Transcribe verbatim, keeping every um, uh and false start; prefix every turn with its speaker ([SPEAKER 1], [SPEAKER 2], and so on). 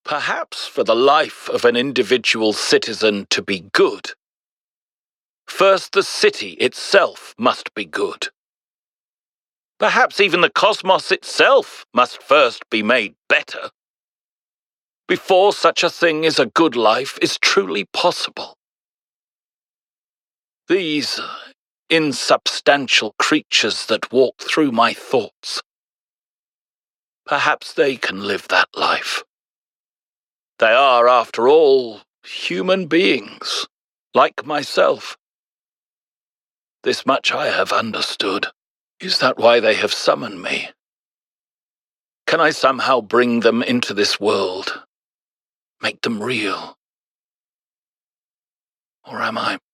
[SPEAKER 1] Perhaps for the life of an individual citizen to be good, first the city itself must be good. Perhaps even the cosmos itself must first be made better, before such a thing as a good life is truly possible. These insubstantial creatures that walk through my thoughts, perhaps they can live that life. They are, after all, human beings, like myself. This much I have understood. Is that why they have summoned me? Can I somehow bring them into this world, make them real? Or am I